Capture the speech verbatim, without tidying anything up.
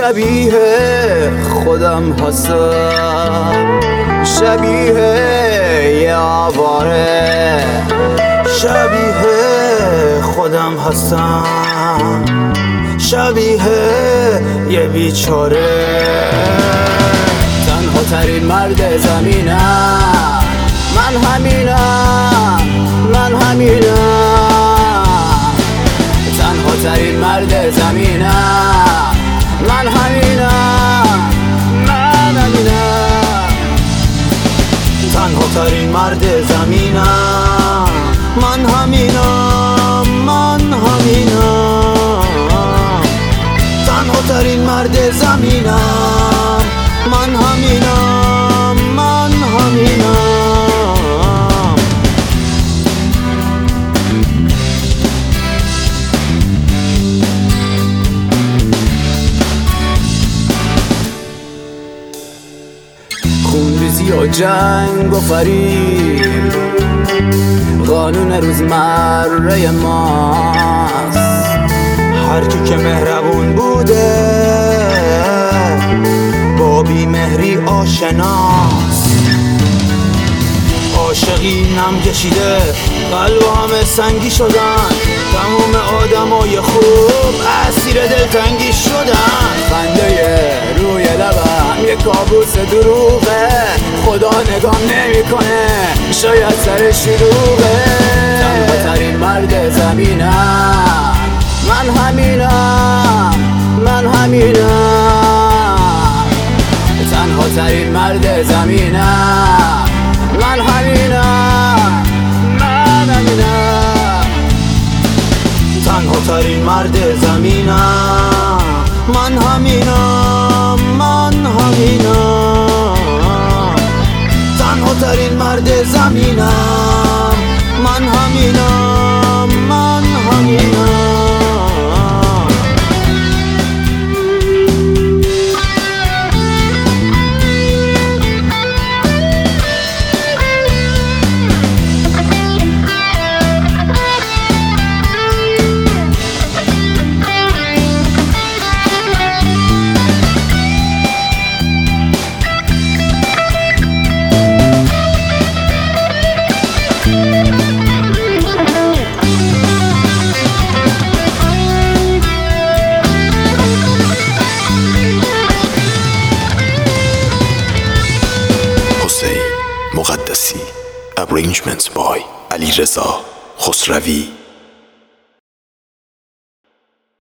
شبیه خودم هستم، شبیه یه آواره، شبیه خودم هستم، شبیه یه بیچاره. تنها ترین مرد زمینم، من همینم، من همینم. تنها ترین مرد زمینم، من همینم، من همینم. تنها ترین مرد زمینم، من همینم، من همینم. تنها ترین مرد زمینم، من همینم، من همینم. خونریزی و جنگ و فریب قانون روزمره ماست. هر کی که مهربون بوده با بی مهری آشناست. عاشقی نم کشیده قلب همه سنگی شدن، تمام آدمای خوب اسیر دلتنگی شدن. خنده روی لبم یه کابوس دروغه، خدا نگام نمیکنه، شاید سر شلوغه. تنها ترین مرد زمینم، من همینم، من همینم. تنها ترین مرد زمینم، من همینم، من همینم. تنها ترین مرد زمینم، من همینم، من همینم. تنها ترین مرد زمینم، من همینم، من همینم. مقدسی. Arrangements by علیرضا خسروی.